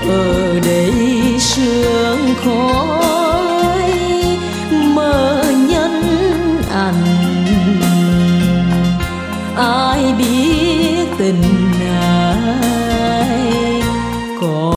ở đây sương khói mơ nhân ảnh, ai biết tình ai